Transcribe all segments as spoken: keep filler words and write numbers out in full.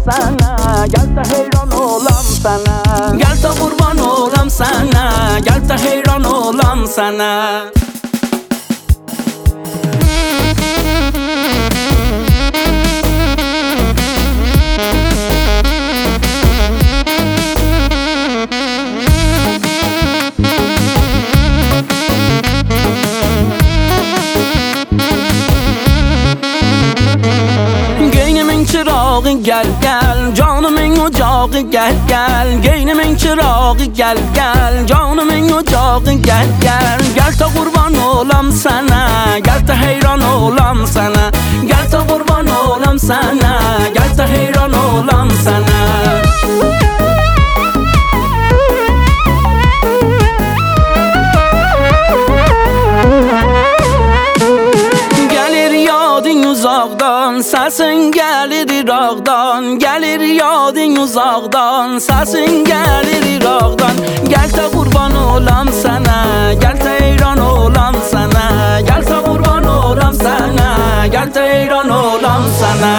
sana, gel de heyran olam sana. Gel de kurban olam sana, gel de heyran olam sana. Çırağı gel gel, canımın ocağı gel gel. Geynimin çırağı gel gel, canımın ocağı gel gel. Gel de kurban olam sana, gel de heyran olam sana. Gel de kurban olam sana, gel de heyran olam sana. Uzaqdan səsin gəlir İraqdan, gəlir yadın uzaqdan səsin gəlir İraqdan. Gəl də qurban olam sənə, gəl də heyran olam sənə. Gəl də qurban olam sənə, gəl də heyran olam sənə.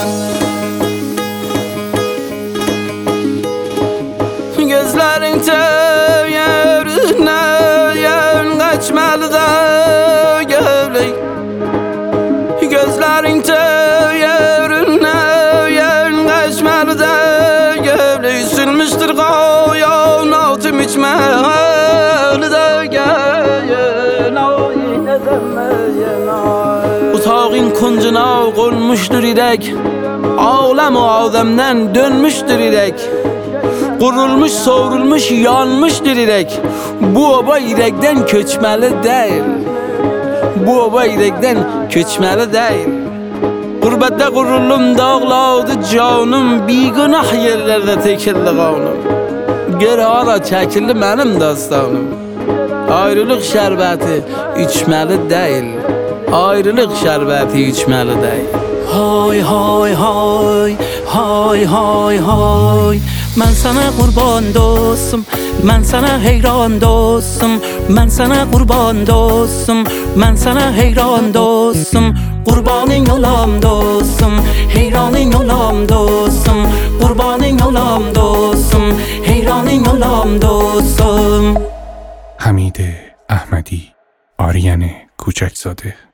Gözlərin təyərinə yən qaçmalıda gövlək. Gözlerin teyerine yen geçmeli gövleyi sürmüştür kayan altım içmeli de geyen ayine demeyen ay. Utağın kuncuna konmuştur irek, alem o ademden dönmüştür irek. Kurulmuş, sovrulmuş, yanmıştır irek. Bu oba irekten köçmeli değil. Bu oba irekten köçmeli değil. Gurbette gurullum dağladı canım, bir günah yerlerde tekildi kanım. Geri hala çekildi benim dastanım. Ayrılık şerbeti içmeli değil. Ayrılık şerbeti içmeli değil. Hay hay hay, hay hay hay. Ben sana kurban dostum, ben sana heyran dostum. Ben sana kurban dostum, ben sana heyran dostum. Kurbanın olam dostum, heyranın olam dostum. Kurbanın olam dostum, heyranın olam dostum. حمید احمدی، آریان کوچکزاده.